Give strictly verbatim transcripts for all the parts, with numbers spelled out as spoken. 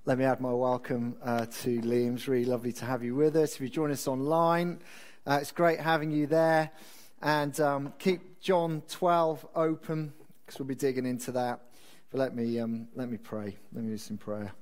Let me add my welcome uh, to Liam. It's really lovely to have you with us. If you join us online, uh, it's great having you there. And um, keep John twelve open, because we'll be digging into that. But let me um, let me pray. Let me do some prayer.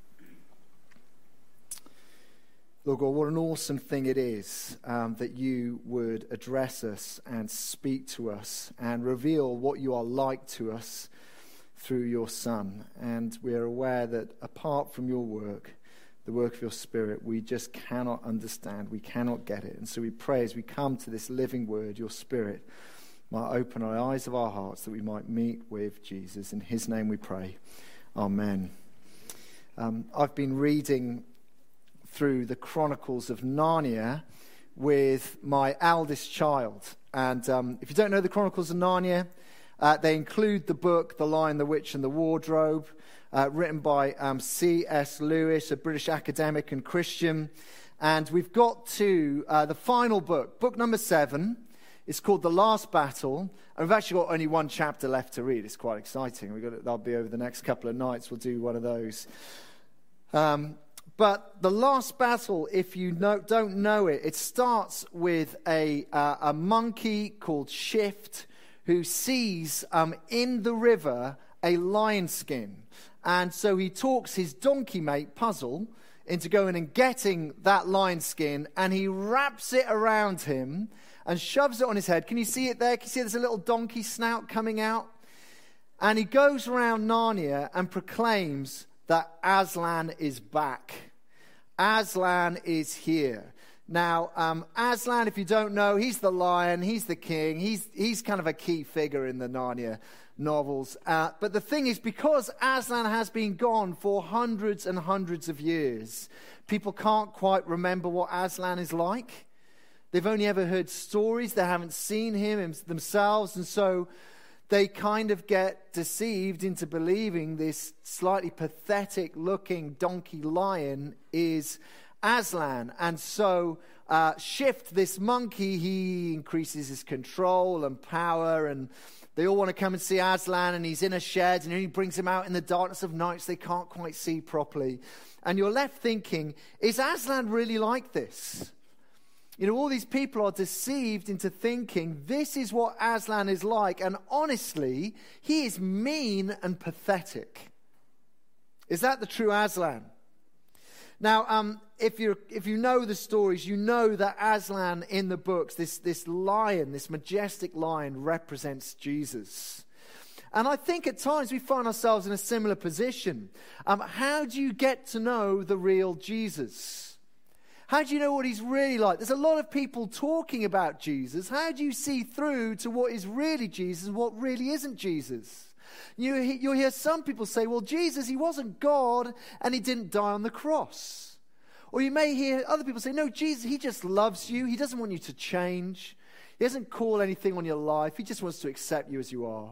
Lord God, what an awesome thing it is um, that you would address us and speak to us and reveal what you are like to us through your Son. And we are aware that apart from your work, the work of your Spirit, we just cannot understand. We cannot get it. And so we pray as we come to this living word, your Spirit might open our eyes of our hearts that we might meet with Jesus. In his name we pray. Amen. Um, I've been reading through the Chronicles of Narnia with my eldest child. And um, if you don't know the Chronicles of Narnia, Uh, they include the book, The Lion, the Witch and the Wardrobe, uh, written by um, C S Lewis, a British academic and Christian. And we've got to uh, the final book, book number seven. It's called The Last Battle. And we've actually got only one chapter left to read. It's quite exciting. We've got it, that'll be over the next couple of nights. We'll do one of those. Um, but The Last Battle, if you know, don't know it, it starts with a, uh, a monkey called Shift, who sees um, in the river a lion skin. And so he talks his donkey mate, Puzzle, into going and getting that lion skin, and he wraps it around him and shoves it on his head. Can you see it there? Can you see there's a little donkey snout coming out? And he goes around Narnia and proclaims that Aslan is back. Aslan is here. Now, um, Aslan, if you don't know, he's the lion, he's the king, he's he's kind of a key figure in the Narnia novels. Uh, but the thing is, because Aslan has been gone for hundreds and hundreds of years, people can't quite remember what Aslan is like. They've only ever heard stories, they haven't seen him themselves, and so they kind of get deceived into believing this slightly pathetic-looking donkey lion is Aslan. And so uh, Shift, this monkey, he increases his control and power, and they all want to come and see Aslan, and he's in a shed, and he brings him out in the darkness of night so they can't quite see properly. And you're left thinking, is Aslan really like this? You know, all these people are deceived into thinking this is what Aslan is like, and honestly, he is mean and pathetic. Is that the true Aslan? Now, um, if you if you know the stories, you know that Aslan in the books, this, this lion, this majestic lion, represents Jesus. And I think at times we find ourselves in a similar position. Um, how do you get to know the real Jesus? How do you know what he's really like? There's a lot of people talking about Jesus. How do you see through to what is really Jesus and what really isn't Jesus? You, you'll hear some people say, well, Jesus, he wasn't God and he didn't die on the cross. Or you may hear other people say, no, Jesus, he just loves you. He doesn't want you to change. He doesn't call anything on your life. He just wants to accept you as you are.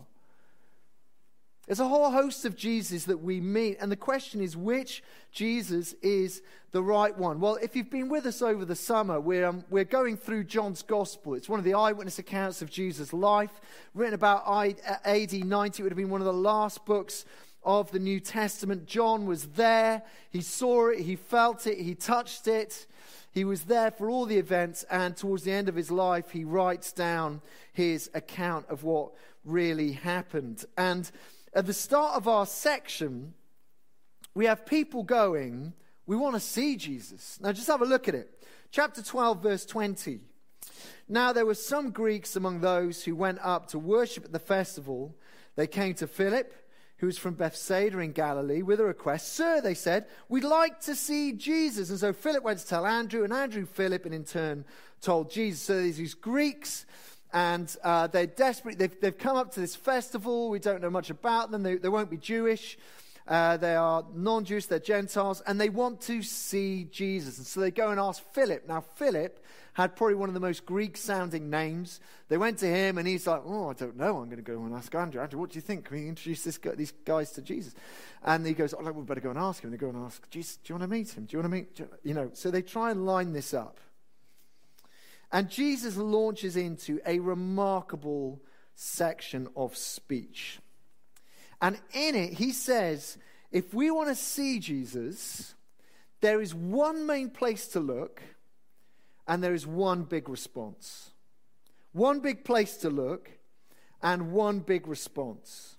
There's a whole host of Jesus that we meet, and the question is, which Jesus is the right one? Well, if you've been with us over the summer, we're, um, we're going through John's Gospel. It's one of the eyewitness accounts of Jesus' life, written about A D ninety. It would have been one of the last books of the New Testament. John was there. He saw it. He felt it. He touched it. He was there for all the events, and towards the end of his life, he writes down his account of what really happened. And at the start of our section, we have people going, we want to see Jesus. Now just have a look at it. Chapter twelve, verse twenty. Now there were some Greeks among those who went up to worship at the festival. They came to Philip, who was from Bethsaida in Galilee, with a request. Sir, they said, we'd like to see Jesus. And so Philip went to tell Andrew, and Andrew Philip, and in turn told Jesus. So there's these Greeks, and uh, they're desperate. They've, they've come up to this festival. We don't know much about them. They, they won't be Jewish. Uh, they are non-Jewish. They're Gentiles. And they want to see Jesus. And so they go and ask Philip. Now, Philip had probably one of the most Greek-sounding names. They went to him, and he's like, oh, I don't know. I'm going to go and ask Andrew. Andrew, what do you think? Can we introduce this guy, these guys to Jesus? And he goes, oh, we better go and ask him. And they go and ask, Jesus, do you want to meet him? Do you want to meet him? You know, so they try and line this up. And Jesus launches into a remarkable section of speech. And in it, he says, if we want to see Jesus, there is one main place to look, and there is one big response. One big place to look, and one big response.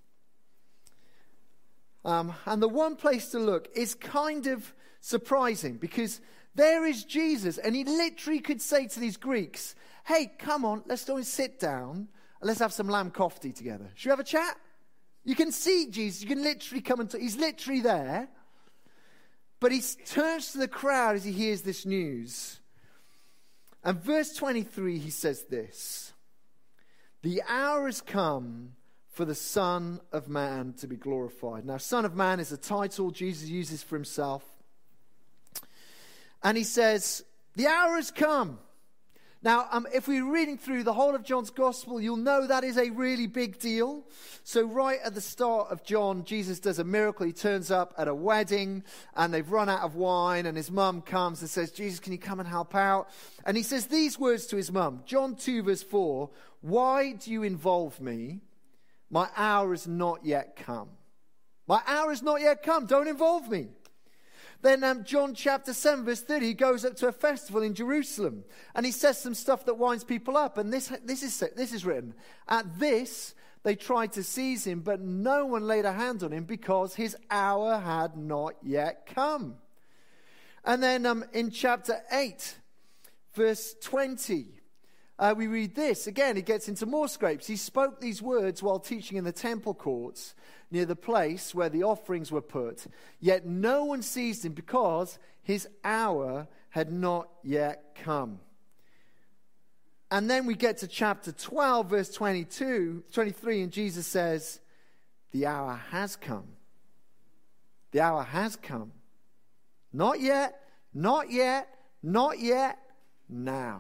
Um, and the one place to look is kind of surprising, because there is Jesus, and he literally could say to these Greeks, hey, come on, let's go and sit down, and let's have some lamb kofte together. Should we have a chat? You can see Jesus, you can literally come and talk. He's literally there. But he turns to the crowd as he hears this news. And verse twenty-three, he says this: the hour has come for the Son of Man to be glorified. Now, Son of Man is a title Jesus uses for himself. And he says, the hour has come. Now, um, if we're reading through the whole of John's Gospel, you'll know that is a really big deal. So right at the start of John, Jesus does a miracle. He turns up at a wedding, and they've run out of wine, and his mum comes and says, Jesus, can you come and help out? And he says these words to his mum, John two, verse four, why do you involve me? My hour has not yet come. My hour has not yet come. Don't involve me. Then um, John chapter seven, verse thirty, he goes up to a festival in Jerusalem, and he says some stuff that winds people up. And this, this, is, this is written, at this they tried to seize him, but no one laid a hand on him because his hour had not yet come. And then um, in chapter eight, verse twenty, uh, we read this. Again, he gets into more scrapes. He spoke these words while teaching in the temple courts near the place where the offerings were put. Yet no one seized him because his hour had not yet come. And then we get to chapter twelve, verse twenty-two, twenty-three, and Jesus says, the hour has come. The hour has come. Not yet, not yet, not yet, now.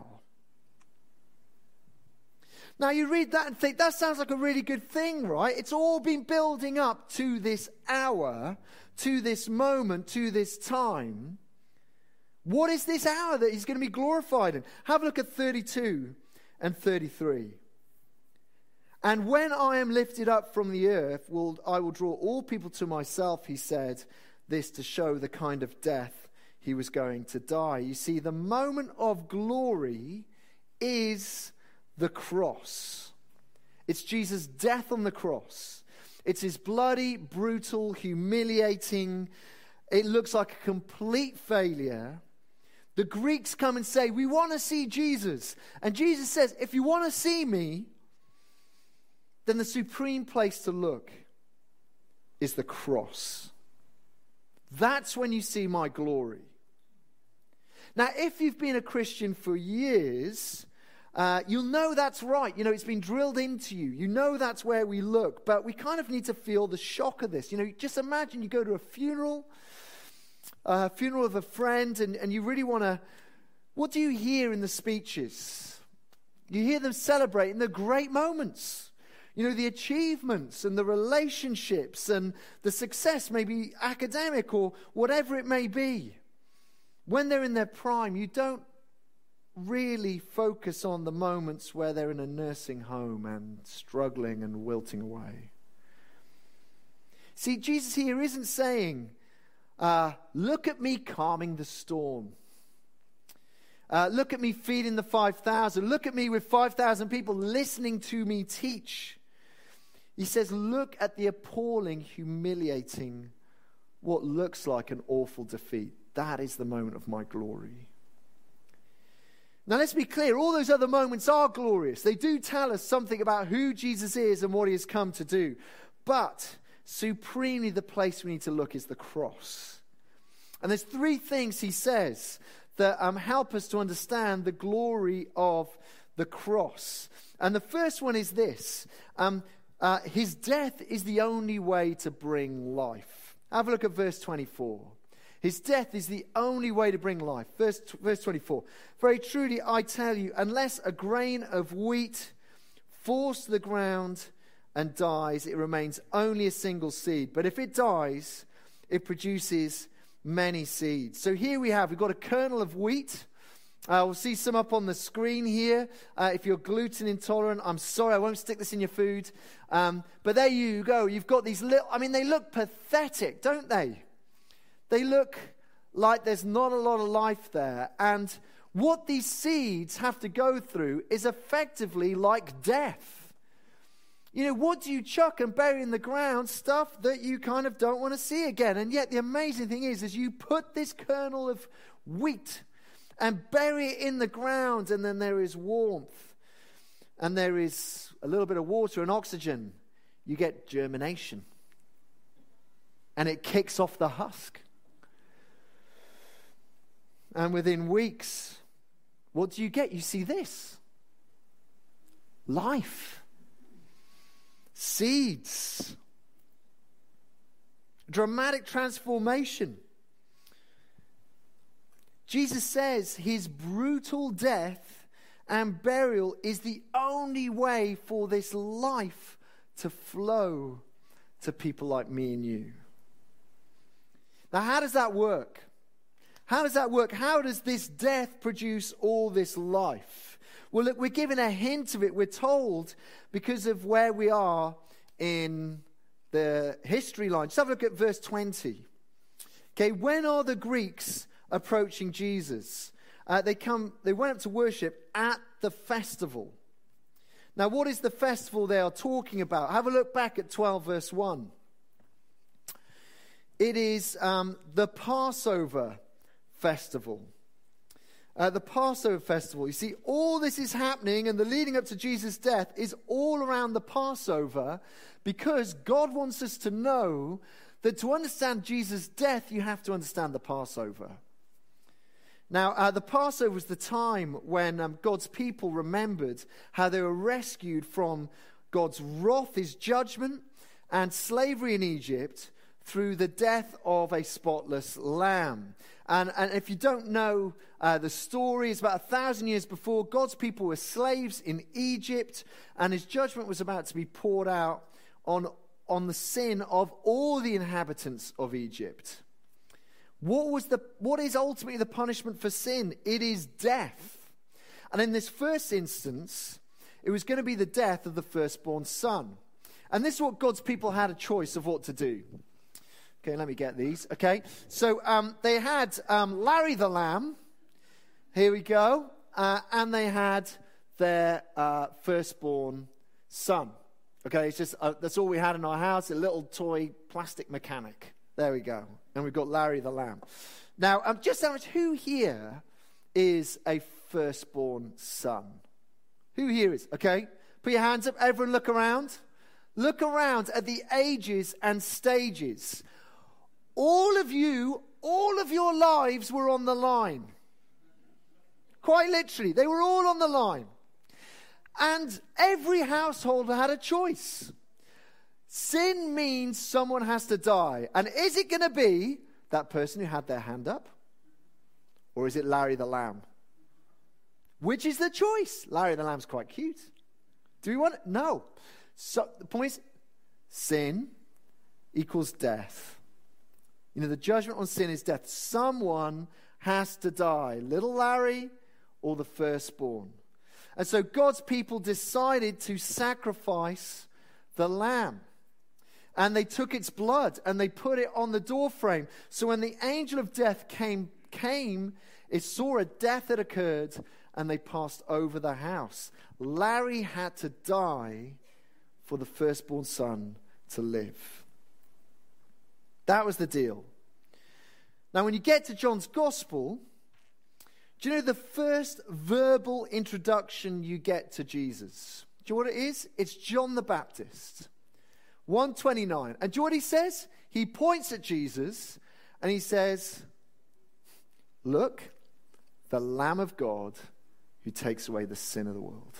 Now you read that and think, that sounds like a really good thing, right? It's all been building up to this hour, to this moment, to this time. What is this hour that he's going to be glorified in? Have a look at thirty-two and thirty-three. And when I am lifted up from the earth, will, I will draw all people to myself, he said, this to show the kind of death he was going to die. You see, the moment of glory is the cross. It's Jesus' death on the cross. It's his bloody, brutal, humiliating, it looks like a complete failure. The Greeks come and say, we want to see Jesus. And Jesus says, if you want to see me, then the supreme place to look is the cross. That's when you see my glory. Now, if you've been a Christian for years, Uh, you'll know that's right. You know, it's been drilled into you. You know that's where we look. But we kind of need to feel the shock of this. You know, just imagine you go to a funeral, a uh, funeral of a friend, and, and you really want to... What do you hear in the speeches? You hear them celebrating the great moments. You know, the achievements and the relationships and the success, maybe academic or whatever it may be. When they're in their prime, you don't really focus on the moments where they're in a nursing home and struggling and wilting away. See, Jesus here isn't saying, uh, look at me calming the storm. Uh, look at me feeding the five thousand. Look at me with five thousand people listening to me teach. He says, look at the appalling, humiliating, what looks like an awful defeat. That is the moment of my glory. Now let's be clear, all those other moments are glorious. They do tell us something about who Jesus is and what he has come to do. But supremely the place we need to look is the cross. And there's three things he says that um, help us to understand the glory of the cross. And the first one is this. Um, uh, his death is the only way to bring life. Have a look at verse twenty-four. His death is the only way to bring life. Verse, verse twenty-four. Very truly I tell you, unless a grain of wheat falls to the ground and dies, it remains only a single seed. But if it dies, it produces many seeds. So here we have, we've got a kernel of wheat. Uh, we'll see some up on the screen here. Uh, if you're gluten intolerant, I'm sorry, I won't stick this in your food. Um, but there you go. You've got these little, I mean, they look pathetic, don't they? They look like there's not a lot of life there. And what these seeds have to go through is effectively like death. You know, what do you chuck and bury in the ground? Stuff that you kind of don't want to see again. And yet the amazing thing is, is you put this kernel of wheat and bury it in the ground, and then there is warmth. And there is a little bit of water and oxygen. You get germination. And it kicks off the husk. And within weeks, what do you get? You see this. Life. Seeds. Dramatic transformation. Jesus says his brutal death and burial is the only way for this life to flow to people like me and you. Now, how does that work? How does that work? How does this death produce all this life? Well, look, we're given a hint of it. We're told because of where we are in the history line. Just have a look at verse twenty. Okay, when are the Greeks approaching Jesus? Uh, they come. They went up to worship at the festival. Now, what is the festival they are talking about? Have a look back at twelve, verse one. It is um, the Passover festival. Uh, the Passover festival. You see, all this is happening, and the leading up to Jesus' death is all around the Passover, because God wants us to know that to understand Jesus' death, you have to understand the Passover. Now, uh, the Passover was the time when um, God's people remembered how they were rescued from God's wrath, his judgment, and slavery in Egypt through the death of a spotless lamb. And, and if you don't know uh, the story, it's about a thousand years before. God's people were slaves in Egypt, and his judgment was about to be poured out on, on the sin of all the inhabitants of Egypt. What was the what is ultimately the punishment for sin? It is death. And in this first instance, it was going to be the death of the firstborn son. And this is what God's people had a choice of what to do. Okay, let me get these. Okay, so um, they had um, Larry the lamb. Here we go. Uh, and they had their uh, firstborn son. Okay, it's just uh, that's all we had in our house, a little toy plastic mechanic. There we go. And we've got Larry the lamb. Now, um, just how much, who here is a firstborn son? Who here is? Okay, put your hands up. Everyone look around. Look around at the ages and stages. All of you, all of your lives were on the line. Quite literally, they were all on the line. And every household had a choice. Sin means someone has to die. And is it going to be that person who had their hand up? Or is it Larry the lamb? Which is the choice? Larry the lamb's quite cute. Do we want it? No. So the point is, sin equals death. You know, the judgment on sin is death. Someone has to die. Little Larry or the firstborn. And so God's people decided to sacrifice the lamb. And they took its blood and they put it on the doorframe. So when the angel of death came, came, it saw a death had occurred and they passed over the house. Larry had to die for the firstborn son to live. That was the deal. Now, when you get to John's Gospel, do you know the first verbal introduction you get to Jesus? Do you know what it is? It's John the Baptist. one twenty-nine. And do you know what he says? He points at Jesus and he says, "Look, the Lamb of God who takes away the sin of the world."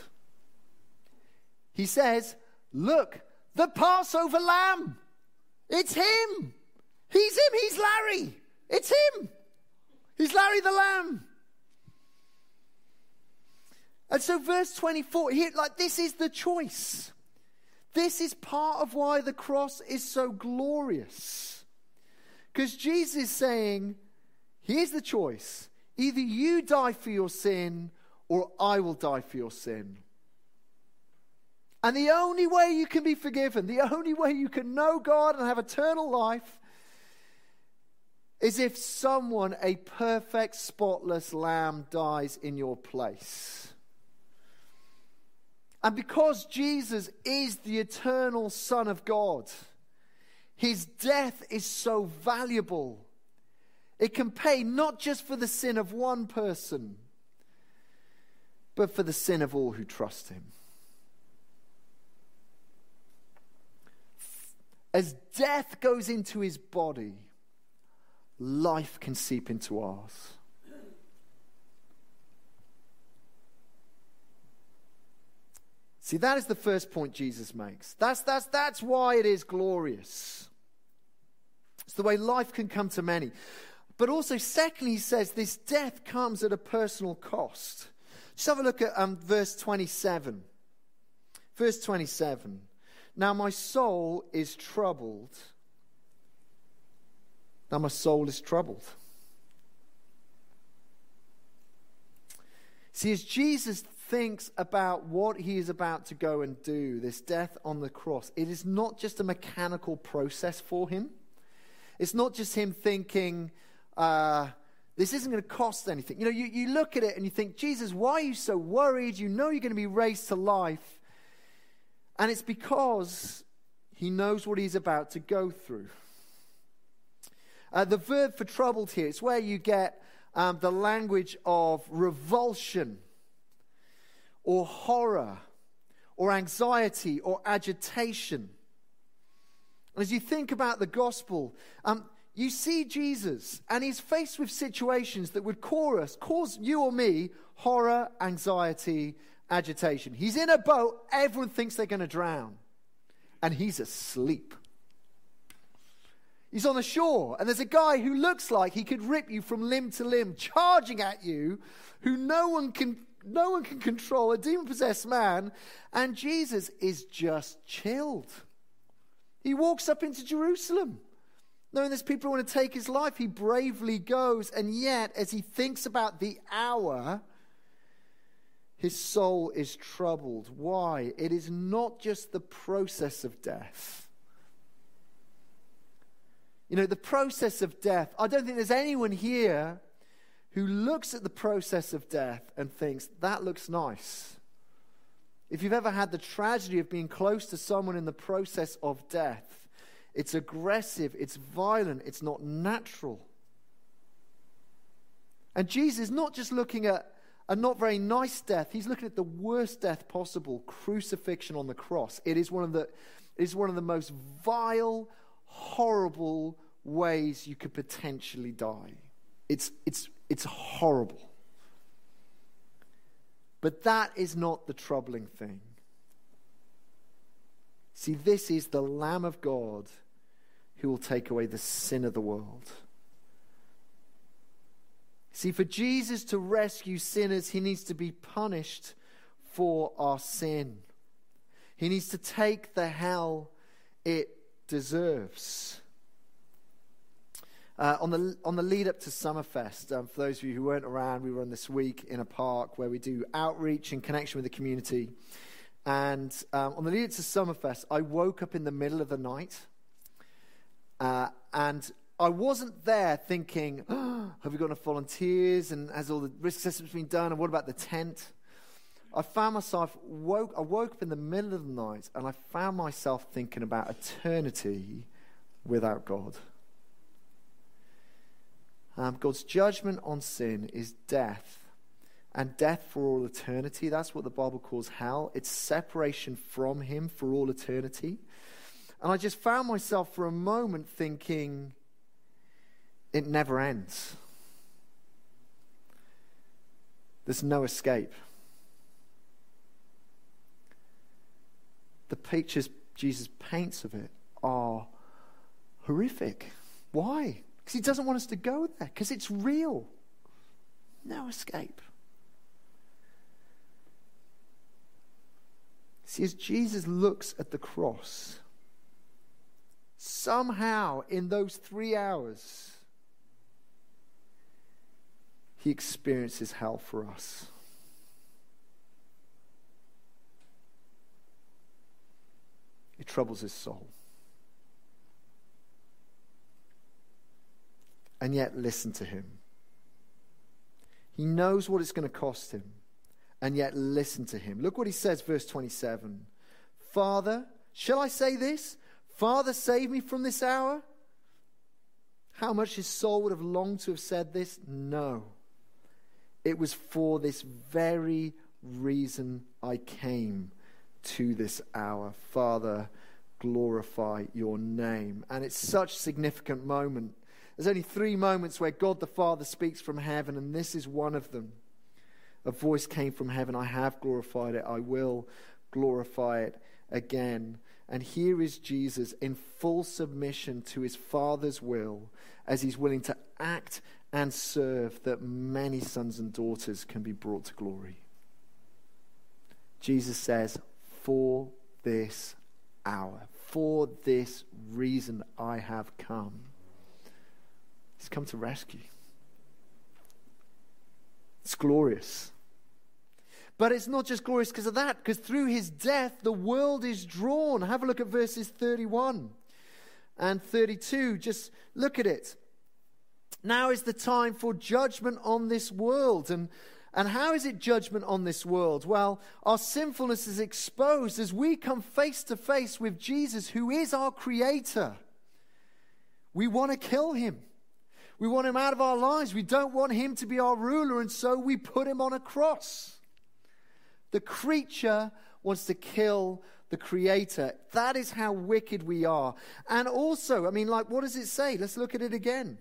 He says, "Look, the Passover lamb. It's him. He's him. He's Larry. It's him. He's Larry the lamb." And so verse twenty-four, here, like this is the choice. This is part of why the cross is so glorious. Because Jesus is saying, here's the choice. Either you die for your sin, or I will die for your sin. And the only way you can be forgiven, the only way you can know God and have eternal life, is if someone, a perfect, spotless lamb, dies in your place. And because Jesus is the eternal Son of God, his death is so valuable. It can pay not just for the sin of one person, but for the sin of all who trust him. As death goes into his body, life can seep into ours. See, that is the first point Jesus makes. That's, that's, that's why it is glorious. It's the way life can come to many. But also, secondly, he says this death comes at a personal cost. Just have a look at um, verse twenty-seven. Verse twenty-seven. Now my soul is troubled. Now my soul is troubled. See, as Jesus thinks about what he is about to go and do, this death on the cross, it is not just a mechanical process for him. It's not just him thinking, uh, this isn't going to cost anything. You know, you, you look at it and you think, Jesus, why are you so worried? You know you're going to be raised to life. And it's because he knows what he's about to go through. Uh, the verb for troubled here, it's where you get um, the language of revulsion or horror or anxiety or agitation. And as you think about the gospel, um, you see Jesus and he's faced with situations that would cause us, cause you or me, horror, anxiety, agitation. He's in a boat, everyone thinks they're going to drown, and he's asleep. He's on the shore, and there's a guy who looks like he could rip you from limb to limb, charging at you, who no one can no one can control, a demon-possessed man, and Jesus is just chilled. He walks up into Jerusalem, knowing there's people who want to take his life. He bravely goes, and yet, as he thinks about the hour, his soul is troubled. Why? It is not just the process of death. You know, the process of death, I don't think there's anyone here who looks at the process of death and thinks, that looks nice. If you've ever had the tragedy of being close to someone in the process of death, it's aggressive, it's violent, it's not natural. And Jesus is not just looking at a not very nice death, he's looking at the worst death possible, crucifixion on the cross. It is one of the, it is one of the most vile, horrible ways you could potentially die. It's, it's, it's horrible. But that is not the troubling thing. See, this is the Lamb of God who will take away the sin of the world. See, for Jesus to rescue sinners, he needs to be punished for our sin. He needs to take the hell it deserves. Uh, on the on the lead up to Summerfest, um, for those of you who weren't around, we run this week in a park where we do outreach and connection with the community. And um, on the lead up to Summerfest, I woke up in the middle of the night, uh, and I wasn't there thinking, oh, have we got enough volunteers, and has all the risk assessments been done, and what about the tent? I found myself woke. I woke up in the middle of the night, and I found myself thinking about eternity without God. Um, God's judgment on sin is death, and death for all eternity. That's what the Bible calls hell. It's separation from him for all eternity. And I just found myself for a moment thinking, it never ends. There's no escape. The pictures Jesus paints of it are horrific. Why? Because he doesn't want us to go there, because it's real. No escape. See, as Jesus looks at the cross, somehow in those three hours, he experiences hell for us. It troubles his soul. And yet, listen to him. He knows what it's going to cost him. And yet, listen to him. Look what he says, verse twenty-seven. Father, shall I say this? Father, save me from this hour. How much his soul would have longed to have said this? No. It was for this very reason I came to this hour. Father, glorify your name. And it's such a significant moment. There's only three moments where God the Father speaks from heaven, and this is one of them. A voice came from heaven. I have glorified it. I will glorify it again. And here is Jesus in full submission to his Father's will, as he's willing to act and serve that many sons and daughters can be brought to glory. Jesus says, for this hour, for this reason I have come. He's come to rescue. It's glorious. But it's not just glorious because of that, because through his death, the world is drawn. Have a look at verses thirty-one and thirty-two. Just look at it. Now is the time for judgment on this world. And, and how is it judgment on this world? Well, our sinfulness is exposed as we come face to face with Jesus, who is our creator. We want to kill him. We want him out of our lives. We don't want him to be our ruler, and so we put him on a cross. The creature wants to kill the creator. That is how wicked we are. And also, I mean, like, what does it say? Let's look at it again.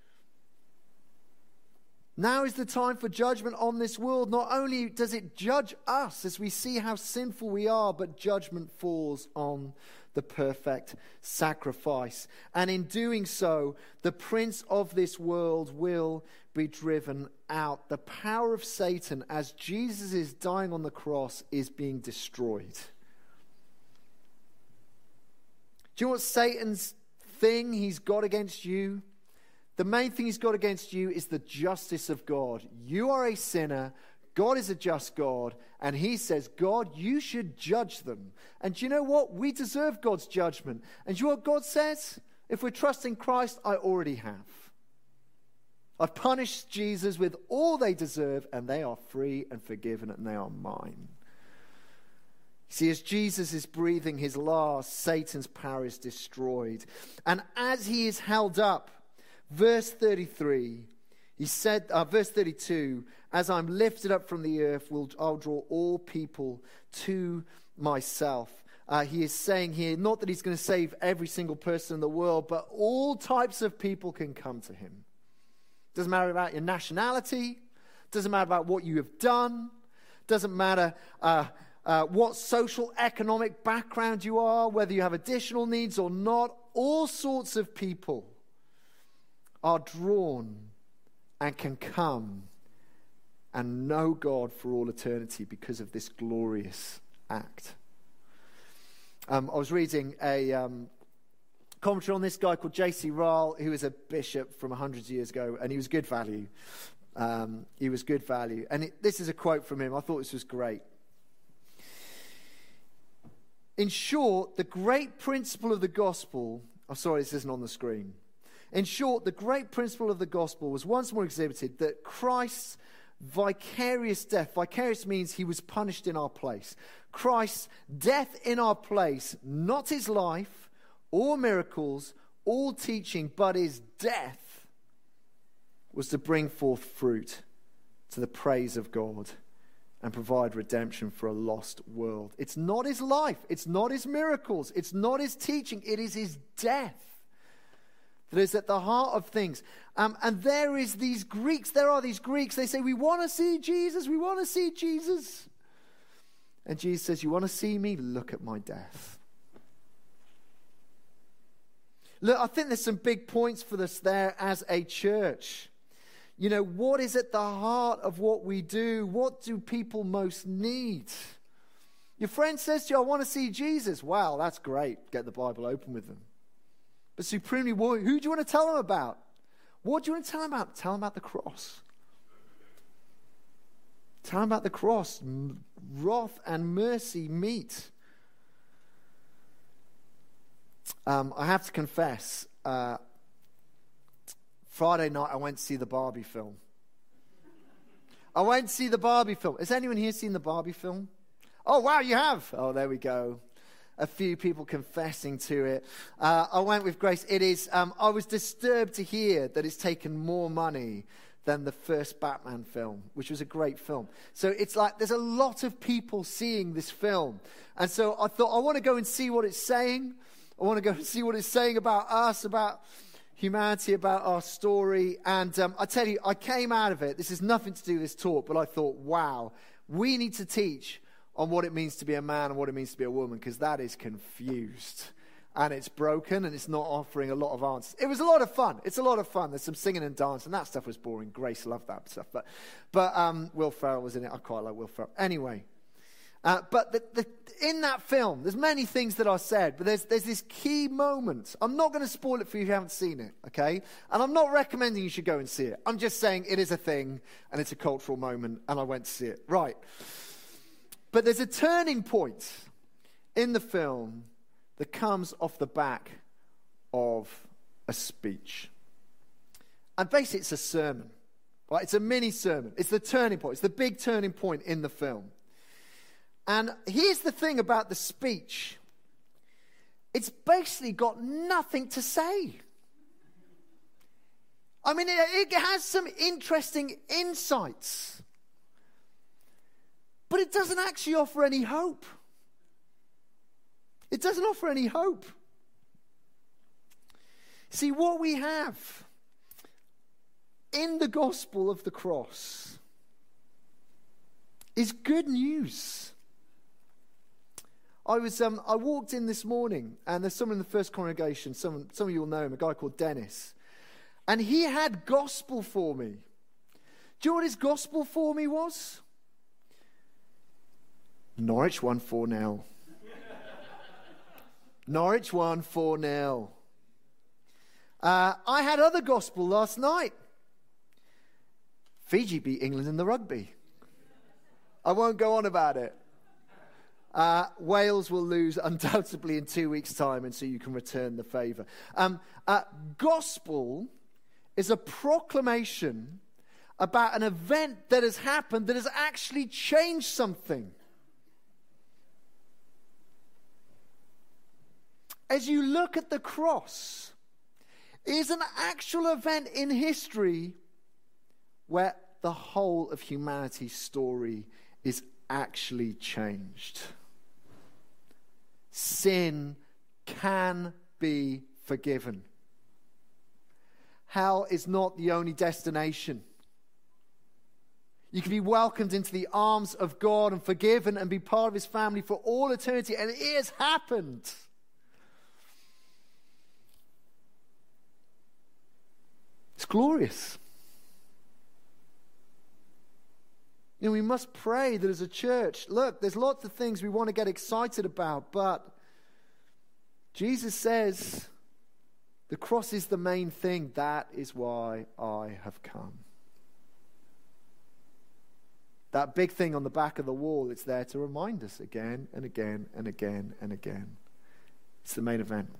Now is the time for judgment on this world. Not only does it judge us as we see how sinful we are, but judgment falls on the perfect sacrifice. And in doing so, the prince of this world will be driven out. The power of Satan, as Jesus is dying on the cross, is being destroyed. Do you know what Satan's thing he's got against you? The main thing he's got against you is the justice of God. You are a sinner. God is a just God. And he says, God, you should judge them. And do you know what? We deserve God's judgment. And do you know what God says? If we're trusting Christ, I already have. I've punished Jesus with all they deserve, and they are free and forgiven, and they are mine. See, as Jesus is breathing his last, Satan's power is destroyed. And as he is held up, verse thirty-three, he said, uh, verse thirty-two, as I'm lifted up from the earth, will I'll draw all people to myself. Uh, he is saying here, not that he's going to save every single person in the world, but all types of people can come to him. Doesn't matter about your nationality. Doesn't matter about what you have done. Doesn't matter uh, uh, what social, economic background you are, whether you have additional needs or not. All sorts of people are drawn and can come and know God for all eternity because of this glorious act. Um, I was reading a um, commentary on this guy called J C Ryle, who was a bishop from hundreds of years ago, and he was good value. Um, he was good value. And it, this is a quote from him. I thought this was great. In short, the great principle of the gospel... Oh, sorry, this isn't on the screen. In short, the great principle of the gospel was once more exhibited that Christ's vicarious death, vicarious means he was punished in our place. Christ's death in our place, not his life, or miracles, all teaching, but his death was to bring forth fruit to the praise of God and provide redemption for a lost world. It's not his life, it's not his miracles, it's not his teaching, it is his death that is at the heart of things. Um, and there is these Greeks, there are these Greeks, they say, we want to see Jesus, we want to see Jesus. And Jesus says, you want to see me? Look at my death. Look, I think there's some big points for us there as a church. You know, what is at the heart of what we do? What do people most need? Your friend says to you, I want to see Jesus. Wow, that's great. Get the Bible open with them. But supremely, who do you want to tell them about? What do you want to tell them about? Tell them about the cross. Tell him about the cross. Wrath and mercy meet. Um, I have to confess, uh, Friday night I went to see the Barbie film. I went to see the Barbie film. Has anyone here seen the Barbie film? Oh, wow, you have. Oh, there we go. A few people confessing to it. Uh, I went with Grace. It is, um, I was disturbed to hear that it's taken more money than the first Batman film, which was a great film. So it's like there's a lot of people seeing this film. And so I thought, I want to go and see what it's saying. I want to go and see what it's saying about us, about humanity, about our story. And um, I tell you, I came out of it. This has nothing to do with this talk, but I thought, wow, we need to teach on what it means to be a man and what it means to be a woman, because that is confused. And it's broken, and it's not offering a lot of answers. It was a lot of fun. It's a lot of fun. There's some singing and dancing. That stuff was boring. Grace loved that stuff. But but um, Will Ferrell was in it. I quite like Will Ferrell. Anyway. Uh, but the, the, in that film, there's many things that are said, but there's there's this key moment. I'm not going to spoil it for you if you haven't seen it, okay? And I'm not recommending you should go and see it. I'm just saying it is a thing, and it's a cultural moment, and I went to see it. Right. But there's a turning point in the film that comes off the back of a speech. And basically it's a sermon. Right? It's a mini sermon. It's the turning point. It's the big turning point in the film. And here's the thing about the speech. It's basically got nothing to say. I mean, it, it has some interesting insights. But it doesn't actually offer any hope. It doesn't offer any hope. See, what we have in the gospel of the cross is good news. I was um, I walked in this morning, and there's someone in the first congregation, some, some of you will know him, a guy called Dennis. And he had gospel for me. Do you know what his gospel for me was? Norwich won four nil. Norwich won four nil. Uh, I had other gospel last night. Fiji beat England in the rugby. I won't go on about it. Uh, Wales will lose undoubtedly in two weeks' time, and so you can return the favour. Um, uh, gospel is a proclamation about an event that has happened that has actually changed something. As you look at the cross, it is an actual event in history where the whole of humanity's story is actually changed. Sin can be forgiven. Hell is not the only destination. You can be welcomed into the arms of God and forgiven and be part of his family for all eternity, and it has happened. It's glorious. You know, we must pray that as a church, look, there's lots of things we want to get excited about, but Jesus says the cross is the main thing. That is why I have come. That big thing on the back of the wall, it's there to remind us again and again and again and again. It's the main event.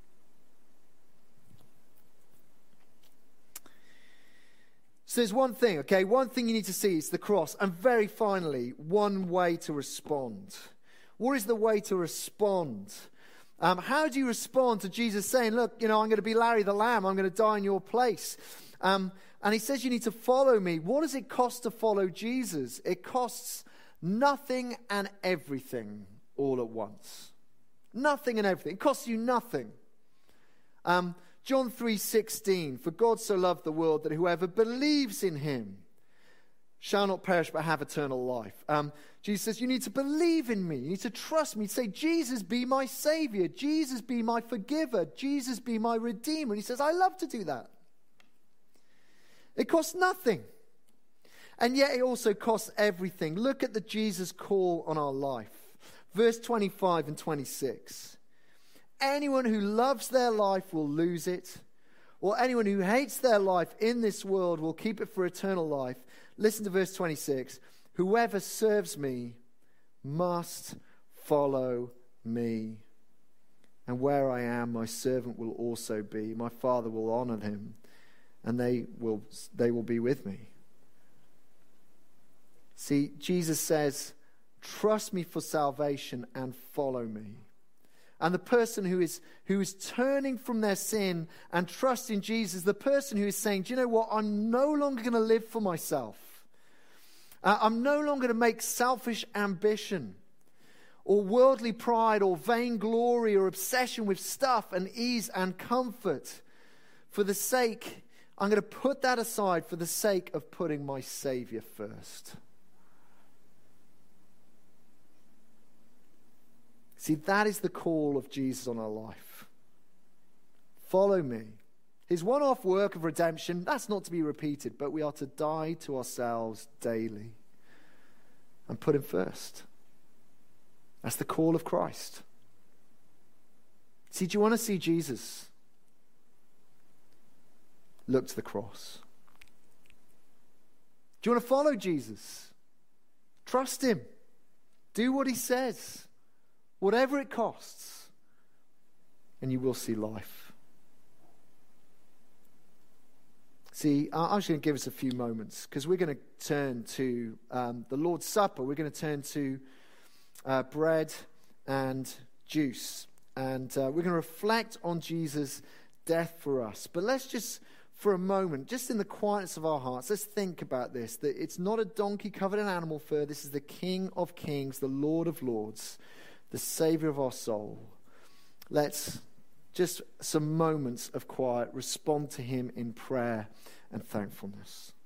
So there's one thing, okay? One thing you need to see is the cross. And very finally, one way to respond. What is the way to respond? Um, how do you respond to Jesus saying, look, you know, I'm going to be Larry the Lamb. I'm going to die in your place. Um, and he says you need to follow me. What does it cost to follow Jesus? It costs nothing and everything all at once. Nothing and everything. It costs you nothing. Um John three sixteen, for God so loved the world that whoever believes in him shall not perish but have eternal life. Um, Jesus says, you need to believe in me. You need to trust me. Say, Jesus be my Savior. Jesus be my forgiver. Jesus be my Redeemer. And he says, I love to do that. It costs nothing. And yet it also costs everything. Look at the Jesus call on our life. Verse twenty-five and twenty-six. Anyone who loves their life will lose it, or anyone who hates their life in this world will keep it for eternal life. Listen to verse twenty-six. Whoever serves me must follow me. And where I am, my servant will also be. My Father will honor him, and they will, they will be with me. See, Jesus says, trust me for salvation and follow me. And the person who is, who is turning from their sin and trusting Jesus, the person who is saying, do you know what, I'm no longer going to live for myself. Uh, I'm no longer going to make selfish ambition or worldly pride or vainglory or obsession with stuff and ease and comfort. For the sake, I'm going to put that aside for the sake of putting my Savior first. See, that is the call of Jesus on our life. Follow me. His one-off work of redemption, that's not to be repeated, but we are to die to ourselves daily and put him first. That's the call of Christ. See, do you want to see Jesus? Look to the cross. Do you want to follow Jesus? Trust him. Do what he says, whatever it costs, and you will see life. See, I'm just going to give us a few moments because we're going to turn to um, the Lord's Supper. We're going to turn to uh, bread and juice. And uh, we're going to reflect on Jesus' death for us. But let's just, for a moment, just in the quietness of our hearts, let's think about this. That it's not a donkey covered in animal fur. This is the King of Kings, the Lord of Lords, the Savior of our soul. Let's just some moments of quiet respond to him in prayer and thankfulness.